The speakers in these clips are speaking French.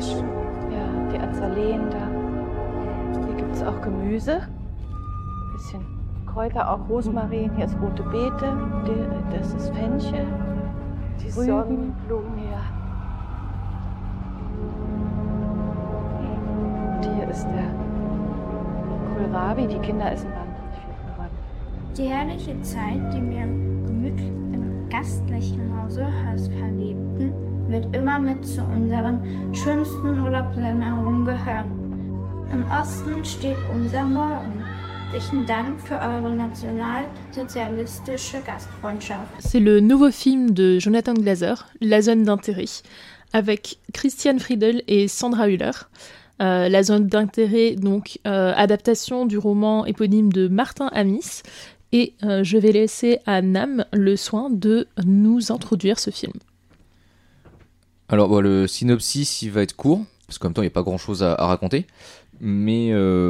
Ja, die Azaleen da. Hier gibt es auch Gemüse. Ein bisschen Kräuter, auch Rosmarin. Hier ist rote Beete. Das ist Fenchel. Die Sonnenblumen, ja. Und hier ist der Kohlrabi. Die Kinder essen wahnsinnig viel Kohlrabi. Die herrliche Zeit, die wir gemütlich im gastlichen Hause verlebten, wird immer mit zu unseren schönsten Urlaubserinnerungen gehören. Im Osten steht unser Morgen. Herzlichen Dank für eure nationalsozialistische Gastfreundschaft. C'est le nouveau film de Jonathan Glazer, La zone d'intérêt, avec Christian Friedel et Sandra Hüller. La zone d'intérêt, donc adaptation du roman éponyme de Martin Amis. Et je vais laisser à Nam le soin de nous introduire ce film. Alors bon, le synopsis il va être court, parce qu'en même temps il n'y a pas grand chose à raconter. Mais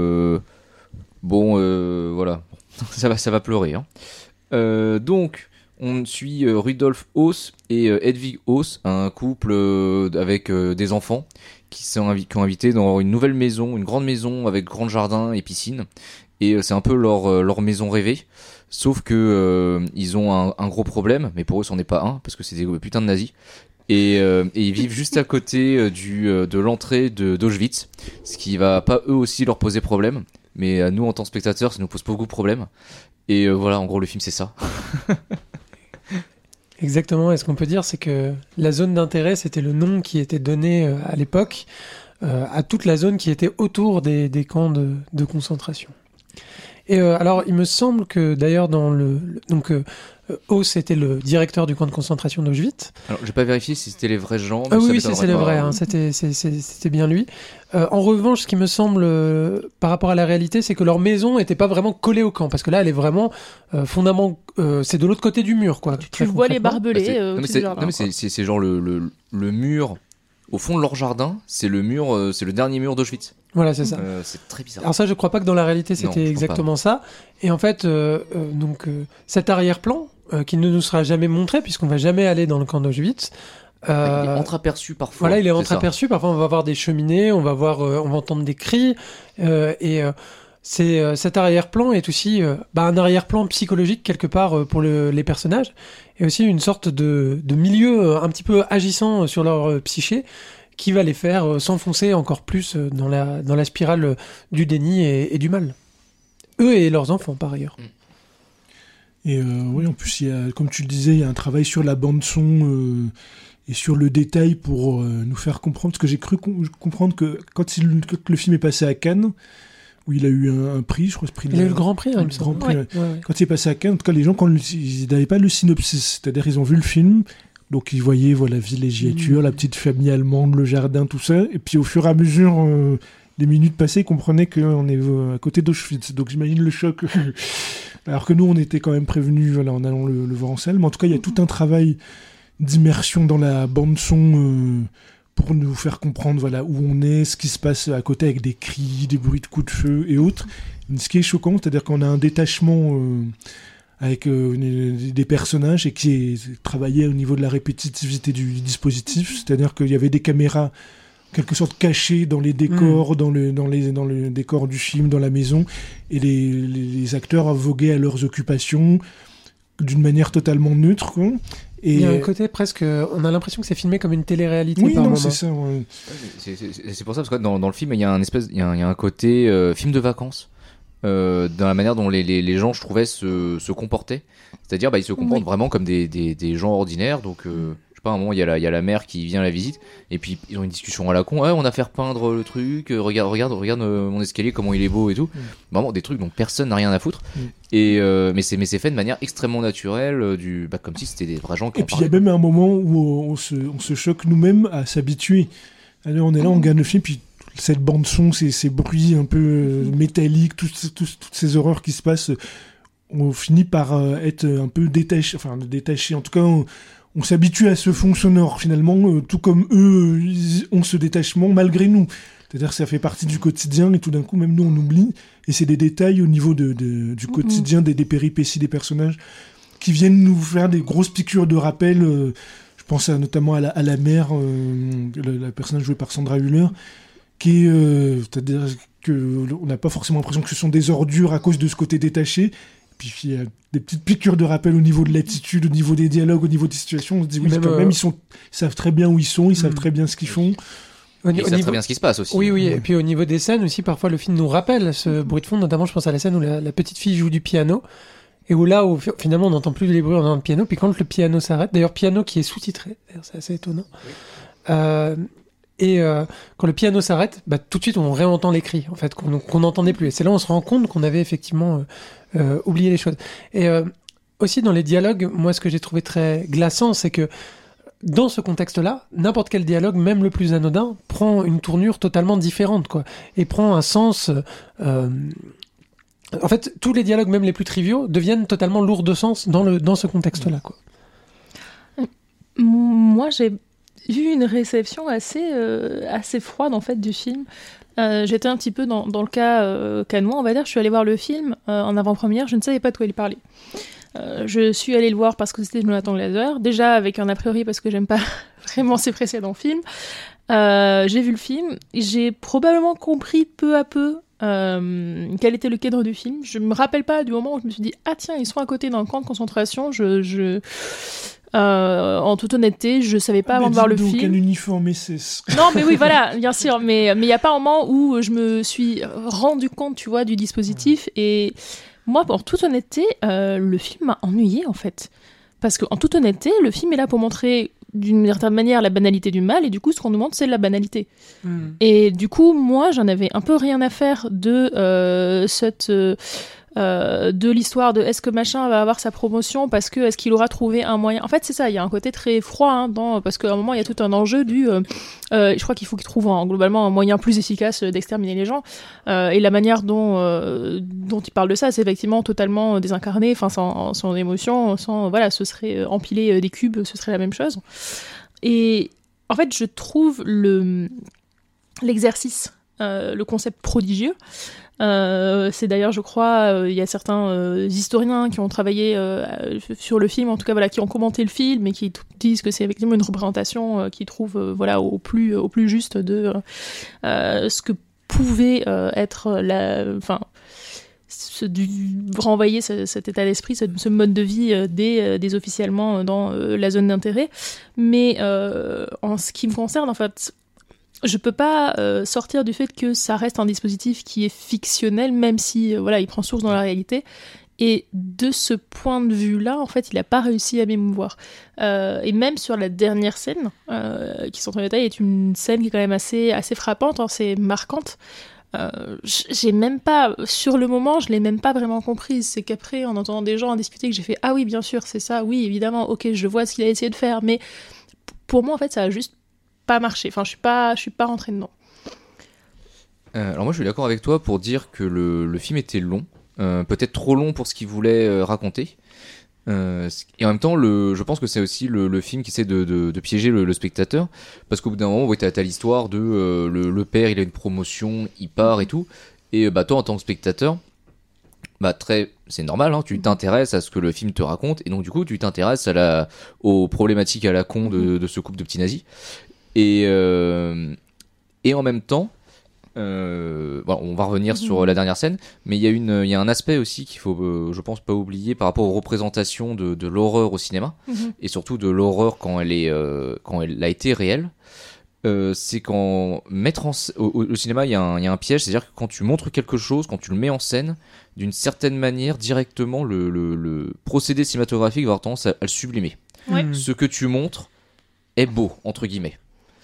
voilà, ça va pleurer. Hein. Donc, on suit Rudolf Haas et Hedwig Haas, un couple avec des enfants qui ont invité dans une nouvelle maison, une grande maison avec grand jardin et piscine. Et c'est un peu leur maison rêvée. Sauf que ils ont un gros problème, mais pour eux c'en est pas un, parce que c'est des putains de nazis. Et ils vivent juste à côté de l'entrée d'Auschwitz, ce qui va pas eux aussi leur poser problème, mais à nous en tant que spectateurs ça nous pose beaucoup de problèmes. Et voilà, en gros le film c'est ça. Exactement, et ce qu'on peut dire c'est que la zone d'intérêt c'était le nom qui était donné à l'époque à toute la zone qui était autour des camps de concentration. Et alors il me semble que d'ailleurs dans Haas était le directeur du camp de concentration d'Auschwitz. Alors, j'ai pas vérifié si c'était les vrais gens. Ah oui, c'est le vrai, hein, c'était bien lui. En revanche, ce qui me semble, par rapport à la réalité, c'est que leur maison était pas vraiment collée au camp, parce que là, elle est vraiment fondamentalement, c'est de l'autre côté du mur, quoi. Tu vois les barbelés c'est genre le mur au fond de leur jardin, c'est le dernier mur d'Auschwitz. Voilà, c'est ça. C'est très bizarre. Alors ça, je crois pas que dans la réalité, c'était exactement ça. Et en fait, cet arrière-plan, qui ne nous sera jamais montré, puisqu'on va jamais aller dans le camp d'Auschwitz. Il est entreaperçu parfois. Voilà, il est entreaperçu. Parfois, on va voir des cheminées, on va entendre des cris. Cet arrière-plan est aussi un arrière-plan psychologique quelque part pour les personnages, et aussi une sorte de milieu un petit peu agissant sur leur psyché, qui va les faire s'enfoncer encore plus dans la spirale du déni et du mal. Eux et leurs enfants, par ailleurs. Et oui, en plus, comme tu le disais, il y a un travail sur la bande-son et sur le détail pour nous faire comprendre, parce que j'ai cru comprendre que quand le film est passé à Cannes, où il a eu un prix, je crois ce prix. Il a eu le Grand Prix, il me semble. Ouais. Quand il est passé à Cannes, en tout cas, les gens, ils n'avaient pas le synopsis, c'est-à-dire ils ont vu le film, donc ils voyaient la villégiature, la petite famille allemande, le jardin, tout ça, et puis au fur et à mesure, les minutes passées, ils comprenaient qu'on est à côté d'Auschwitz, donc j'imagine le choc. Alors que nous, on était quand même prévenus en allant le voir en salle, mais en tout cas, il y a tout un travail d'immersion dans la bande-son pour nous faire comprendre où on est, ce qui se passe à côté avec des cris, des bruits de coups de feu et autres. Ce qui est choquant, c'est-à-dire qu'on a un détachement avec des personnages et qui est travaillé au niveau de la répétitivité du dispositif, c'est-à-dire qu'il y avait des caméras en quelque sorte cachées dans les décors, dans le décor du film, dans la maison, et les acteurs voguaient à leurs occupations d'une manière totalement neutre, quoi. Et il y a un côté presque, on a l'impression que c'est filmé comme une télé-réalité. Oui, par moment. C'est ça. Ouais. C'est pour ça, parce que dans le film, il y a un côté film de vacances, dans la manière dont les gens, je trouvais, se comportaient. C'est-à-dire, ils se comportent vraiment comme des gens ordinaires. Donc, je sais pas, à un moment, il y a la mère qui vient à la visite, et puis ils ont une discussion à la con. On a fait repeindre le truc. Regarde mon escalier, comment il est beau et tout. Vraiment des trucs dont personne n'a rien à foutre. Et mais c'est fait de manière extrêmement naturelle, comme si c'était des vrais gens qui en parlaient. Et puis il y a même un moment où on se choque nous-mêmes à s'habituer. Alors on est là, on regarde le film, puis cette bande son, ces bruits un peu métalliques, toutes ces horreurs qui se passent, on finit par être un peu détaché. En tout cas, on s'habitue à ce fond sonore finalement, tout comme eux ils ont ce détachement malgré nous. C'est-à-dire que ça fait partie du quotidien, et tout d'un coup, même nous, on oublie. Et c'est des détails au niveau du quotidien, des péripéties des personnages, qui viennent nous faire des grosses piqûres de rappel. Je Je pense notamment à la mère, la personnage jouée par Sandra Hüller, qui est, c'est-à-dire qu'on n'a pas forcément l'impression que ce sont des ordures à cause de ce côté détaché. Puis il y a des petites piqûres de rappel au niveau de l'attitude, au niveau des dialogues, au niveau des situations. On se dit oui, quand même, ils savent très bien où ils sont, ils savent très bien ce qu'ils font. Ils savent très bien ce qui se passe aussi. Oui, et puis au niveau des scènes aussi, parfois le film nous rappelle ce bruit de fond, notamment je pense à la scène où la petite fille joue du piano, et où là, finalement on n'entend plus les bruits, on entend le piano, puis quand le piano s'arrête, d'ailleurs piano qui est sous-titré, d'ailleurs c'est assez étonnant, quand le piano s'arrête, tout de suite on réentend les cris, en fait, qu'on n'entendait plus, et c'est là où on se rend compte qu'on avait effectivement oublié les choses. Et aussi dans les dialogues, moi ce que j'ai trouvé très glaçant, c'est que dans ce contexte-là, n'importe quel dialogue, même le plus anodin, prend une tournure totalement différente, quoi, et prend un sens. En fait, tous les dialogues, même les plus triviaux, deviennent totalement lourds de sens dans ce contexte-là, quoi. Moi, j'ai eu une réception assez froide en fait du film. J'étais un petit peu dans le cas canois, on va dire. Je suis allée voir le film en avant-première, je ne savais pas de quoi il parlait. Je suis allée le voir parce que c'était Jonathan Glazer, déjà avec un a priori parce que j'aime pas vraiment ses précédents films. J'ai vu le film, j'ai probablement compris peu à peu quel était le cadre du film. Je me rappelle pas du moment où je me suis dit ah tiens, ils sont à côté d'un camp de concentration. En toute honnêteté, je savais pas avant de voir le film. Quel uniforme SS. Non, mais oui, voilà, bien sûr. Mais il y a pas un moment où je me suis rendu compte, tu vois, du dispositif. Et moi, en toute honnêteté, le film m'a ennuyée, en fait. Parce qu'en toute honnêteté, le film est là pour montrer d'une certaine manière la banalité du mal, et du coup, ce qu'on nous montre, c'est la banalité. Et du coup, moi, j'en avais un peu rien à faire de de l'histoire de est-ce que machin va avoir sa promotion parce que est-ce qu'il aura trouvé un moyen. En fait, c'est ça, il y a un côté très froid parce qu'à un moment il y a tout un enjeu je crois qu'il faut qu'il trouve globalement un moyen plus efficace d'exterminer les gens, et la manière dont il parle de ça, c'est effectivement totalement désincarné, enfin sans émotion, voilà, ce serait empiler des cubes, ce serait la même chose. Et en fait, je trouve l'exercice, le concept prodigieux. C'est d'ailleurs, je crois, il y a certains historiens qui ont travaillé sur le film, en tout cas voilà, qui ont commenté le film et qui disent que c'est effectivement une représentation qu'ils trouvent au plus juste de ce que pouvait être renvoyer cet état d'esprit, ce mode de vie des officiellement dans la zone d'intérêt. Mais en ce qui me concerne, en fait, je peux pas sortir du fait que ça reste un dispositif qui est fictionnel, même si il prend source dans la réalité. Et de ce point de vue-là, en fait, il a pas réussi à m'émouvoir. Et même sur la dernière scène, qui sont en détail, est une scène qui est quand même assez frappante, assez marquante. J'ai même pas, sur le moment, je l'ai même pas vraiment comprise. C'est qu'après, en entendant des gens en discuter, que j'ai fait ah oui, bien sûr, c'est ça, oui, évidemment, ok, je vois ce qu'il a essayé de faire, mais pour moi, en fait, ça a juste pas marché. Enfin, je suis pas rentrée dedans. Alors moi, je suis d'accord avec toi pour dire que le film était long, peut-être trop long pour ce qu'il voulait raconter. Et en même temps, je pense que c'est aussi le film qui essaie de piéger le spectateur, parce qu'au bout d'un moment, t'as l'histoire de le père, il a une promotion, il part et tout, et toi en tant que spectateur, c'est normal, hein, tu t'intéresses à ce que le film te raconte, et donc du coup tu t'intéresses aux problématiques à la con de ce couple de petits nazis, et en même temps, on va revenir sur la dernière scène, mais il y a un aspect aussi qu'il faut, je pense, pas oublier par rapport aux représentations de l'horreur au cinéma, et surtout de l'horreur quand elle a été réelle. C'est qu'en mettre au cinéma, il y a un piège, c'est-à-dire que quand tu montres quelque chose, quand tu le mets en scène, d'une certaine manière, directement, le procédé cinématographique va avoir tendance à le sublimer. Ce que tu montres est beau, entre guillemets.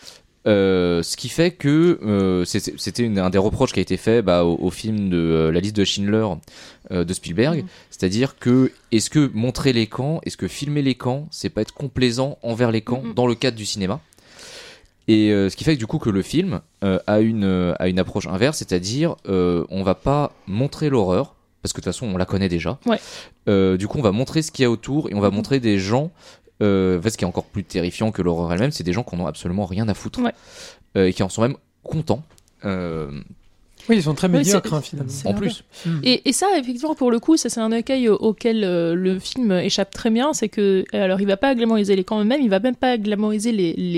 Ce qui fait que c'était un des reproches qui a été fait au film de La liste de Schindler de Spielberg, c'est-à-dire que est-ce que montrer les camps, est-ce que filmer les camps, c'est pas être complaisant envers les camps dans le cadre du cinéma. Et ce qui fait que du coup que le film a une approche inverse, c'est-à-dire on va pas montrer l'horreur, parce que de toute façon on la connaît déjà. Du coup on va montrer ce qu'il y a autour, et on va montrer des gens. En fait, ce qui est encore plus terrifiant que l'horreur elle-même, c'est des gens qui en ont absolument rien à foutre, et qui en sont même contents. Oui, ils sont très médiocres, c'est- finalement. c'est En vrai. plus. Et ça, effectivement, pour le coup, ça c'est un écueil auquel le film échappe très bien, c'est que, alors il va pas glamouriser les camps eux-mêmes, il va même pas glamouriser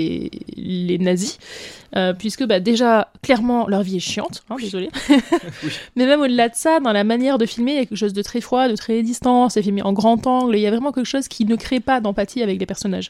les nazis, puisque déjà, clairement, leur vie est chiante, désolé. Mais même au-delà de ça, dans la manière de filmer, il y a quelque chose de très froid, de très distant, c'est filmé en grand angle, il y a vraiment quelque chose qui ne crée pas d'empathie avec les personnages,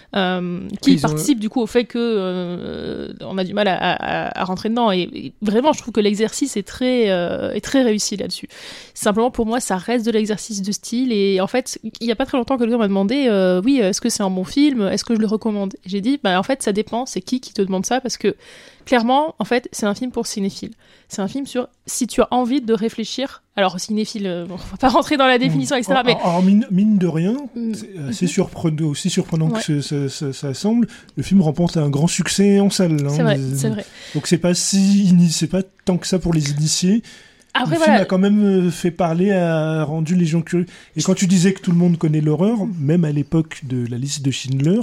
qui participe du coup au fait que on a du mal à rentrer dedans, et vraiment, je trouve que l'exercice est très réussi là-dessus. Simplement, pour moi, ça reste de l'exercice de style, et en fait, il y a pas très longtemps, quelqu'un m'a demandé, oui, est-ce que c'est un bon film, est-ce que je le recommande? J'ai dit, en fait, ça dépend, c'est qui te demande ça, parce que clairement, en fait, c'est un film pour cinéphiles. C'est un film sur si tu as envie de réfléchir. Alors, cinéphile, on va pas rentrer dans la définition, etc. Mais Alors, mine de rien, c'est assez surprenant, aussi surprenant que ça semble. Le film remporte un grand succès en salle. c'est vrai, c'est vrai. Donc c'est pas tant que ça pour les initiés. Après, Le film a quand même fait parler, a rendu les gens curieux. Et quand tu disais que tout le monde connaît l'horreur, même à l'époque de la liste de Schindler,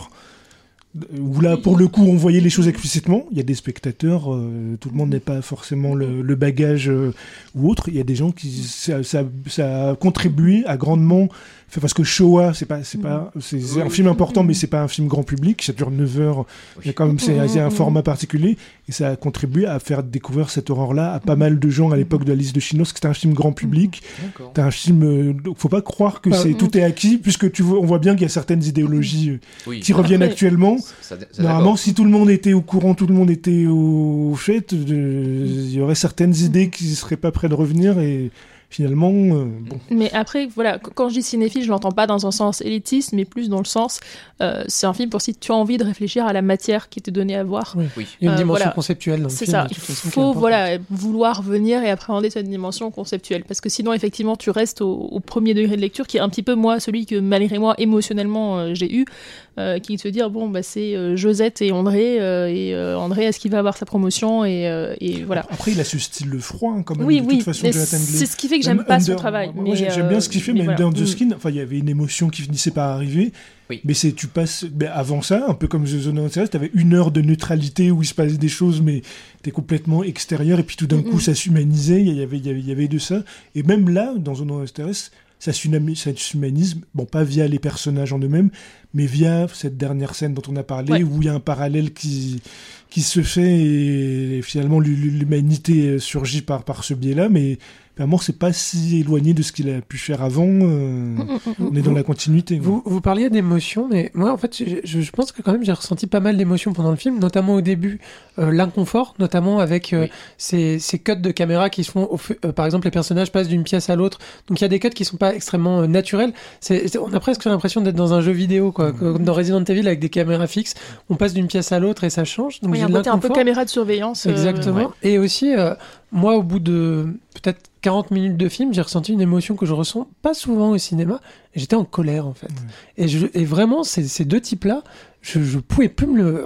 où là, pour le coup, on voyait les choses explicitement. Il y a des spectateurs, tout le monde n'est pas forcément le bagage ou autre. Il y a des gens qui ça a contribué à grandement. Parce que Shoah, c'est un film important, mais c'est pas un film grand public. Ça dure 9 heures. Il y a quand même c'est un format particulier, et ça a contribué à faire découvrir cette horreur-là à pas mal de gens à l'époque de la liste de Schindler. C'était un film grand public. T'es un film. Donc faut pas croire que tout est acquis, puisque on voit bien qu'il y a certaines idéologies qui reviennent actuellement. Normalement, si tout le monde était au courant, tout le monde était au fait, il y aurait certaines idées qui seraient pas prêtes de revenir, et finalement, bon. Mais après, voilà, quand je dis cinéphile, je l'entends pas dans un sens élitiste, mais plus dans le sens, c'est un film pour si tu as envie de réfléchir à la matière qui t'est donnée à voir. Oui. Il y a une dimension conceptuelle dans le film. C'est ça. Il faut vouloir venir et appréhender cette dimension conceptuelle, parce que sinon, effectivement, tu restes au premier degré de lecture, qui est un petit peu celui que malgré moi émotionnellement j'ai eu, qui est de se dire c'est Josette et André, André, est-ce qu'il va avoir sa promotion, et voilà. Après, il a ce style froid quand même. Oui, de toute façon, Jonathan Glazer. C'est ce qui fait que j'aime pas son travail. Moi, j'aime bien ce qu'il fait, mais voilà. Under the Skin, il y avait une émotion qui finissait par arriver. Oui. Mais tu passes avant ça, un peu comme The Zone of Interest, t'avais 1 heure de neutralité où il se passait des choses, mais t'es complètement extérieur, et puis tout d'un coup ça s'humanisait. Il y avait de ça. Et même là, dans Zone of Interest, ça s'humanise, bon, pas via les personnages en eux-mêmes, mais via cette dernière scène dont on a parlé, où il y a un parallèle qui se fait, et finalement l'humanité surgit par ce biais-là, mais vraiment c'est pas si éloigné de ce qu'il a pu faire avant. On est dans la continuité. Vous parliez d'émotions, mais moi en fait je pense que quand même j'ai ressenti pas mal d'émotions pendant le film, notamment au début, l'inconfort, notamment avec ces cuts de caméra qui se font, par exemple les personnages passent d'une pièce à l'autre, donc il y a des cuts qui sont pas extrêmement naturels. On a presque l'impression d'être dans un jeu vidéo, quoi, comme dans Resident Evil avec des caméras fixes, on passe d'une pièce à l'autre et ça change. Donc j'ai un côté un peu caméra de surveillance. Exactement. Et aussi, moi au bout de peut-être 40 minutes de film, j'ai ressenti une émotion que je ressens pas souvent au cinéma, et j'étais en colère en fait. Et vraiment, ces deux types-là, je pouvais plus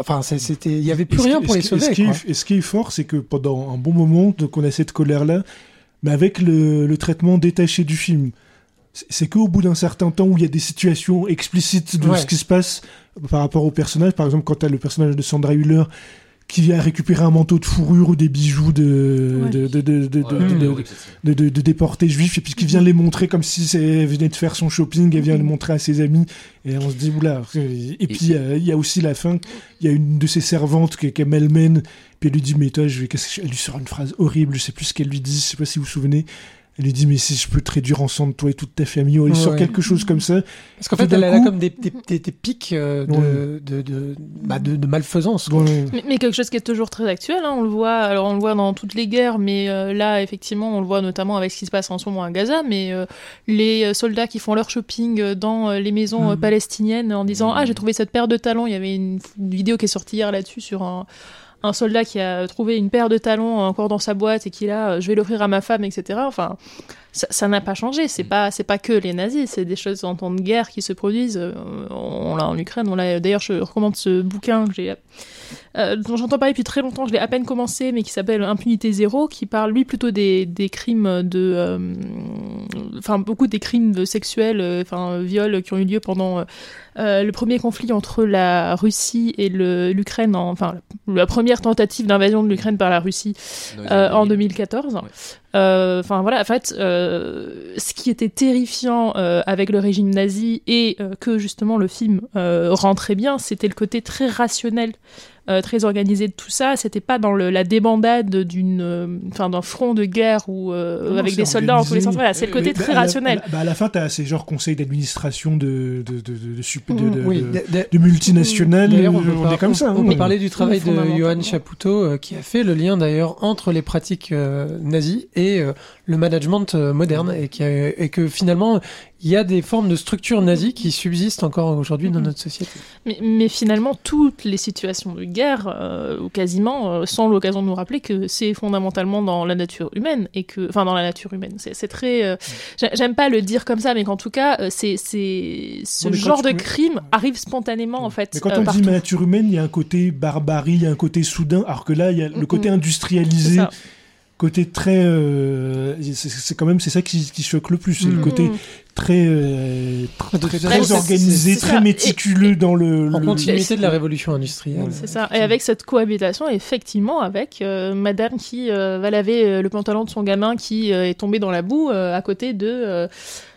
il y avait plus rien pour les sauver. Et ce qui est fort, c'est que pendant un bon moment, donc on a cette colère-là, mais avec le traitement détaché du film. C'est qu'au bout d'un certain temps où il y a des situations explicites de ce qui se passe par rapport au personnage, par exemple quand t'as le personnage de Sandra Hüller qui vient récupérer un manteau de fourrure ou des bijoux de déportés juifs, et puis qui vient les montrer comme si elle venait de faire son shopping, elle vient le montrer à ses amis, et on se dit oula. Et puis il y a aussi la fin, il y a une de ses servantes qui est Melmen, puis elle lui dit mais toi elle lui sort une phrase horrible, je sais plus ce qu'elle lui dit, je sais pas si vous vous souvenez. Elle lui dit mais si je peux te réduire ensemble toi et toute ta famille, elle sort quelque chose comme ça. Parce qu'en fait elle a comme des pics de malfaisance. Mais quelque chose qui est toujours très actuel, on le voit dans toutes les guerres, mais là effectivement on le voit notamment avec ce qui se passe en ce moment à Gaza, mais les soldats qui font leur shopping dans les maisons palestiniennes en disant j'ai trouvé cette paire de talons, il y avait une vidéo qui est sortie hier là-dessus sur un soldat qui a trouvé une paire de talons encore dans sa boîte et qui là je vais l'offrir à ma femme, etc. Enfin, ça n'a pas changé. C'est pas que les nazis, c'est des choses en temps de guerre qui se produisent. On l'a en Ukraine. D'ailleurs, je recommande ce bouquin que dont j'entends parler depuis très longtemps. Je l'ai à peine commencé, mais qui s'appelle Impunité Zéro, qui parle lui plutôt des crimes beaucoup des crimes sexuels, viols qui ont eu lieu pendant le premier conflit entre la Russie et l'Ukraine, la première tentative d'invasion de l'Ukraine par la Russie en 2014. Ouais. Voilà, en fait, ce qui était terrifiant avec le régime nazi et que justement le film rend très bien, c'était le côté très rationnel, très organisé de tout ça. C'était pas dans la débandade d'un front de guerre ou avec des soldats en tous les sens. Voilà, c'est le côté très rationnel. À la fin, t'as ces genres conseils d'administration de multinationales. On est comme ça. On peut parler du travail de Johann Chapoutot qui a fait le lien d'ailleurs entre les pratiques nazies et le management moderne et que finalement il y a des formes de structures nazies qui subsistent encore aujourd'hui dans notre société. Mais finalement, toutes les situations de guerre, ou quasiment, sont l'occasion de nous rappeler que c'est fondamentalement dans la nature humaine, dans la nature humaine. C'est très... j'aime pas le dire comme ça, mais qu'en tout cas, ce genre de crime arrive spontanément, en fait. Mais quand on dit nature humaine, il y a un côté barbarie, il y a un côté soudain, alors que là, il y a le côté industrialisé. Côté très c'est ça qui choque le plus, c'est le côté très organisé, très méticuleux dans en continuité de la révolution industrielle. C'est ça. Et avec cette cohabitation, effectivement, avec madame qui va laver le pantalon de son gamin qui est tombé dans la boue à côté de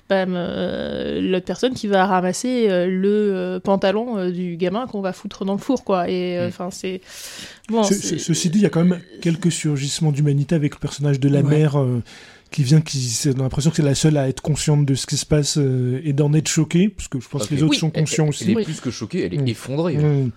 l'autre personne qui va ramasser le pantalon du gamin qu'on va foutre dans le four, quoi. Et c'est bon. Ceci dit, il y a quand même quelques surgissements d'humanité avec le personnage de la mère qui vient, on a l'impression que c'est la seule à être consciente de ce qui se passe et d'en être choquée, parce que je pense que les autres sont conscients aussi. Elle est plus que choquée, elle est effondrée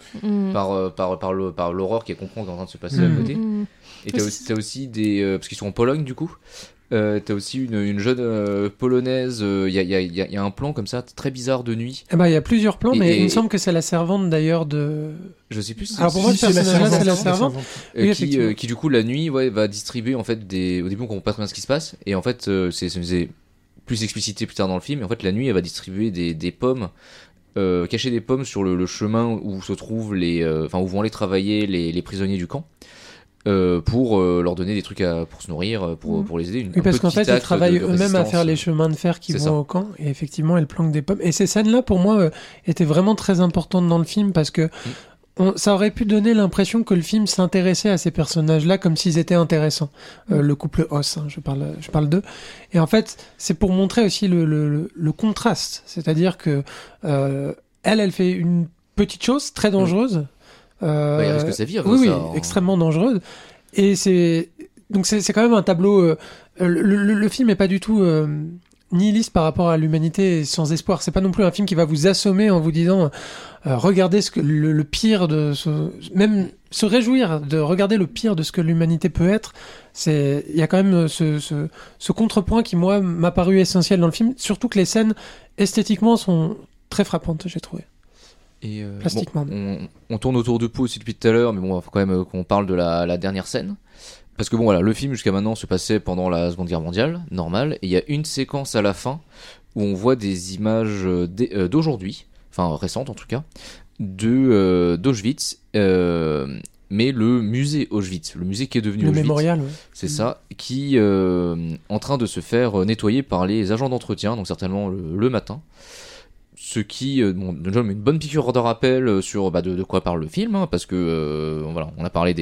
par l'horreur qu'elle comprend qui est en train de se passer à côté. Et t'as aussi des parce qu'ils sont en Pologne du coup. T'as aussi une jeune polonaise. Il y a un plan comme ça très bizarre de nuit. Il y a plusieurs plans, mais il me semble que c'est la servante d'ailleurs de. Je sais plus. Alors pour moi, ce personnage-là, c'est la servante. Qui du coup la nuit, va distribuer en fait au début on comprend pas très bien ce qui se passe et en fait c'est plus explicité plus tard dans le film. Et en fait la nuit elle va distribuer des pommes. Cacher des pommes sur le chemin où se trouvent où vont aller travailler les prisonniers du camp. Pour leur donner des trucs pour se nourrir, pour les aider. Parce qu'en fait, ils travaillent eux-mêmes à faire les chemins de fer qui vont au camp, et effectivement, elles planquent des pommes. Et ces scènes-là, pour moi, étaient vraiment très importantes dans le film, parce que ça aurait pu donner l'impression que le film s'intéressait à ces personnages-là comme s'ils étaient intéressants. Le couple Hoss, je parle d'eux. Et en fait, c'est pour montrer aussi le contraste. C'est-à-dire que elle fait une petite chose très dangereuse, il risque sa vie avant ça. Oui, hein. Extrêmement dangereuse. Et c'est quand même un tableau. Le film est pas du tout nihiliste par rapport à l'humanité et sans espoir. C'est pas non plus un film qui va vous assommer en vous disant regardez le pire même se réjouir de regarder le pire de ce que l'humanité peut être. Il y a quand même ce contrepoint qui moi m'a paru essentiel dans le film. Surtout que les scènes esthétiquement sont très frappantes, j'ai trouvé. Et on tourne autour de pot aussi depuis tout à l'heure, mais bon, il faut quand même qu'on parle de la dernière scène. Parce que le film jusqu'à maintenant se passait pendant la Seconde Guerre mondiale, normal, et il y a une séquence à la fin où on voit des images d'aujourd'hui, enfin récentes en tout cas, d'Auschwitz, mais le musée Auschwitz, le musée qui est devenu le Auschwitz, mémorial, c'est ça, qui en train de se faire nettoyer par les agents d'entretien, donc certainement le matin. Ce qui déjà met une bonne piqûre de rappel sur de quoi parle le film, hein, parce que on a parlé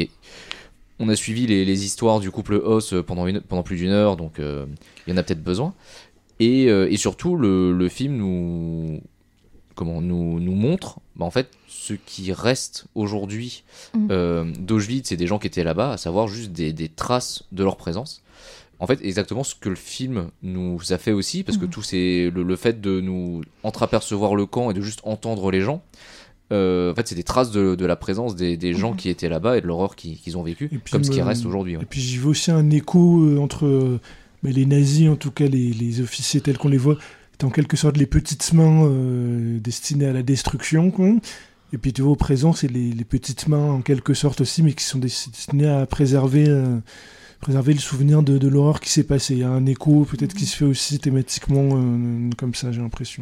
on a suivi les histoires du couple Hoss pendant plus d'une heure, donc il y en a peut-être besoin. Et surtout le film nous montre en fait ce qui reste aujourd'hui d'Auschwitz et des gens qui étaient là-bas, à savoir juste des traces de leur présence. En fait, exactement ce que le film nous a fait aussi, parce que tout c'est le fait de nous entreapercevoir le camp et de juste entendre les gens. En fait, c'est des traces de la présence des gens qui étaient là-bas et de l'horreur qu'ils ont vécu, comme ce qui reste aujourd'hui. Ouais. Et puis j'y vois aussi un écho entre les nazis, en tout cas les officiers tels qu'on les voit, étaient en quelque sorte les petites mains destinées à la destruction, quoi. Et puis tu vois au présent, c'est les petites mains en quelque sorte aussi, mais qui sont destinées à préserver le souvenir de l'horreur qui s'est passée. Il y a un écho peut-être qui se fait aussi thématiquement comme ça, j'ai l'impression.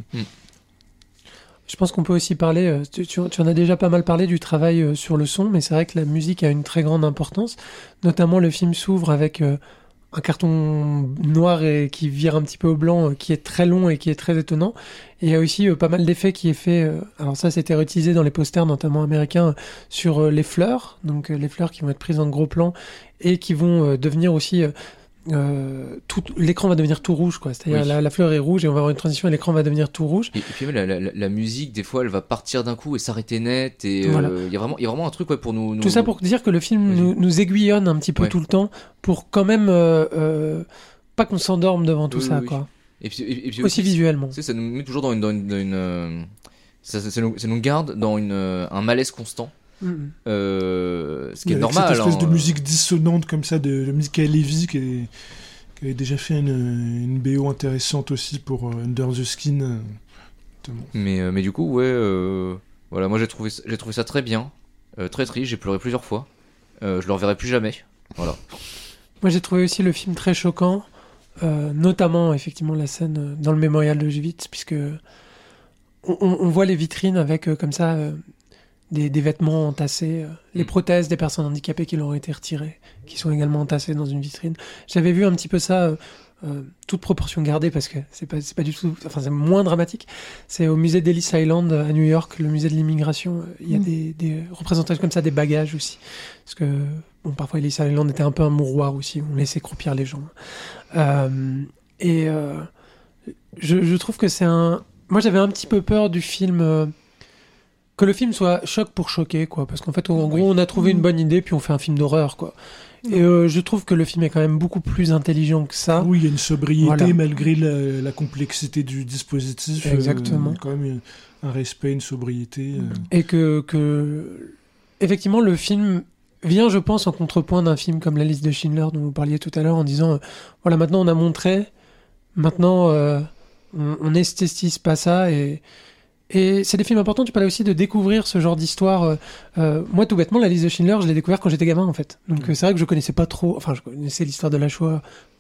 Je pense qu'on peut aussi parler, tu en as déjà pas mal parlé du travail sur le son, mais c'est vrai que la musique a une très grande importance. Notamment le film s'ouvre avec un carton noir et qui vire un petit peu au blanc, qui est très long et qui est très étonnant. Et il y a aussi pas mal d'effets qui est fait. Alors ça, c'était réutilisé dans les posters, notamment américains, sur les fleurs. Donc les fleurs qui vont être prises en gros plan et qui vont devenir aussi... l'écran va devenir tout rouge, quoi. C'est-à-dire la fleur est rouge et on va avoir une transition et l'écran va devenir tout rouge. Et puis la musique, des fois, elle va partir d'un coup et s'arrêter net. Et voilà. il y a vraiment un truc pour nous. Tout ça pour dire que le film nous aiguillonne un petit peu tout le temps pour quand même pas qu'on s'endorme devant tout ça, quoi. Et puis aussi visuellement. Ça nous met toujours dans une ça nous garde dans un malaise constant. Ce qui est normal. Cette espèce de musique dissonante comme ça de Michael Levy qui avait déjà fait une BO intéressante aussi pour Under the Skin. Mais du coup, voilà, moi j'ai trouvé ça très bien, très triste. J'ai pleuré plusieurs fois. Je le reverrai plus jamais. Voilà. Moi j'ai trouvé aussi le film très choquant, notamment effectivement la scène dans le mémorial d'Auschwitz, puisque on voit les vitrines avec comme ça. Des vêtements entassés, les prothèses des personnes handicapées qui leur ont été retirées, qui sont également entassées dans une vitrine. J'avais vu un petit peu ça, toute proportion gardée, parce que c'est pas du tout, enfin c'est moins dramatique. C'est au musée d'Ellis Island à New York, le musée de l'immigration. Il y a des représentations comme ça, des bagages aussi, parce que bon, parfois Ellis Island était un peu un mouroir aussi, on laissait croupir les gens. Je trouve que c'est moi j'avais un petit peu peur du film. Que le film soit choc pour choquer, quoi. Parce qu'en fait, en gros, on a trouvé une bonne idée, puis on fait un film d'horreur, quoi. Et je trouve que le film est quand même beaucoup plus intelligent que ça. Oui, il y a une sobriété malgré la complexité du dispositif. Exactement. Quand même un respect, une sobriété. Et que effectivement, le film vient, je pense, en contrepoint d'un film comme La Liste de Schindler, dont vous parliez tout à l'heure, en disant, voilà, maintenant on a montré, maintenant on esthétise pas ça, et c'est des films importants, tu parlais aussi de découvrir ce genre d'histoire. Moi, tout bêtement, La Liste de Schindler, je l'ai découvert quand j'étais gamin, en fait. Donc c'est vrai que je connaissais pas trop... Enfin, je connaissais l'histoire de la Shoah,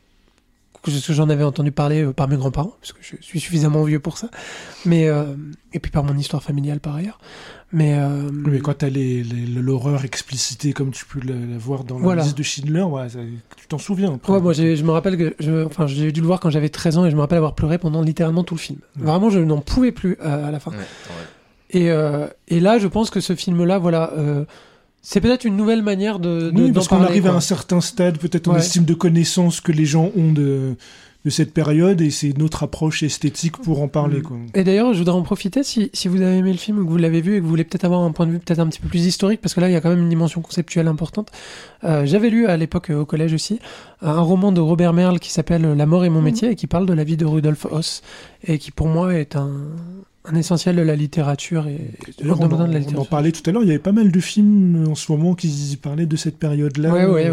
que j'en avais entendu parler par mes grands-parents, parce que je suis suffisamment vieux pour ça. Mais, et puis par mon histoire familiale, par ailleurs. Mais quand t'as l'horreur explicitée, comme tu peux la voir dans La Liste de Schindler, tu t'en souviens. Après. Ouais, moi, je me rappelle que... j'ai dû le voir quand j'avais 13 ans, et je me rappelle avoir pleuré pendant littéralement tout le film. Vraiment, je n'en pouvais plus à la fin. Et là, je pense que ce film-là, voilà... c'est peut-être une nouvelle manière d'en parce parler. qu'on arrive à un certain stade, peut-être on estime de connaissance que les gens ont de cette période, et c'est notre approche esthétique pour en parler. Quoi. Et d'ailleurs, je voudrais en profiter, si vous avez aimé le film, ou que vous l'avez vu, et que vous voulez peut-être avoir un point de vue peut-être un petit peu plus historique, parce que là, il y a quand même une dimension conceptuelle importante. J'avais lu à l'époque, au collège aussi, un roman de Robert Merle qui s'appelle La mort est mon métier, et qui parle de la vie de Rudolf Höss, et qui pour moi est un essentiel de la littérature et on en parlait tout à l'heure, il y avait pas mal de films en ce moment qui parlaient de cette période-là. Ouais.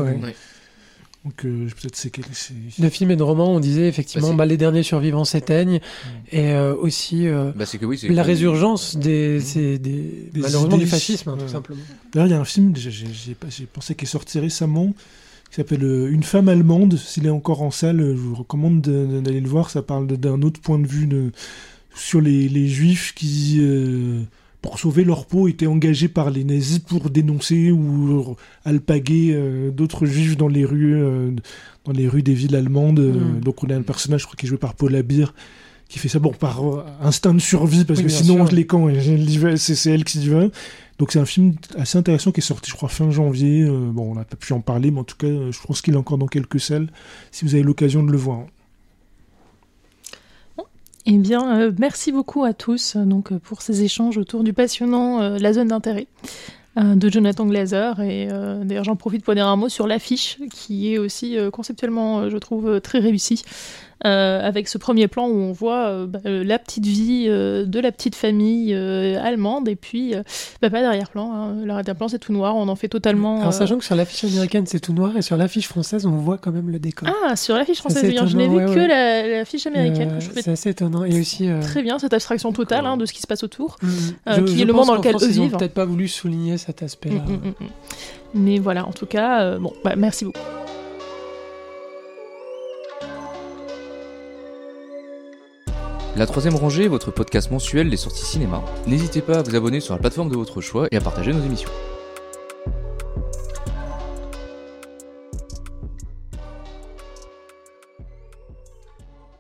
Donc peut-être c'est de films et de romans, on disait effectivement les derniers survivants s'éteignent, et aussi la résurgence malheureusement du fascisme, tout simplement. D'ailleurs, il y a un film, j'ai pensé qu'il est sorti récemment, qui s'appelle Une femme allemande. S'il est encore en salle, je vous recommande d'aller le voir. Ça parle d'un autre point de vue sur les juifs qui, pour sauver leur peau, étaient engagés par les nazis pour dénoncer ou alpaguer d'autres juifs dans les rues des villes allemandes. Donc on a un personnage, je crois, qui est joué par Paul Abir, qui fait ça par instinct de survie, parce que sinon les camps, c'est elle qui y va. Donc c'est un film assez intéressant qui est sorti, je crois, fin janvier. On n'a pas pu en parler, mais en tout cas, je pense qu'il est encore dans quelques salles, si vous avez l'occasion de le voir. Eh bien, merci beaucoup à tous pour ces échanges autour du passionnant La Zone d'intérêt de Jonathan Glazer. Et d'ailleurs, j'en profite pour dire un mot sur l'affiche, qui est aussi conceptuellement, je trouve, très réussie. Avec ce premier plan où on voit la petite vie de la petite famille allemande, et puis pas d'arrière-plan. L'arrière-plan, c'est tout noir, on en fait totalement... Alors, sachant que sur l'affiche américaine, c'est tout noir, et sur l'affiche française, on voit quand même le décor. Ah, sur l'affiche française, je n'ai vu que l'affiche américaine. C'est assez étonnant. Et aussi, très bien, cette abstraction totale de ce qui se passe autour, qui est le monde dans lequel eux vivent. Ils n'ont peut-être pas voulu souligner cet aspect-là. Mais voilà, en tout cas, merci beaucoup. La troisième rangée est votre podcast mensuel des sorties cinéma. N'hésitez pas à vous abonner sur la plateforme de votre choix et à partager nos émissions.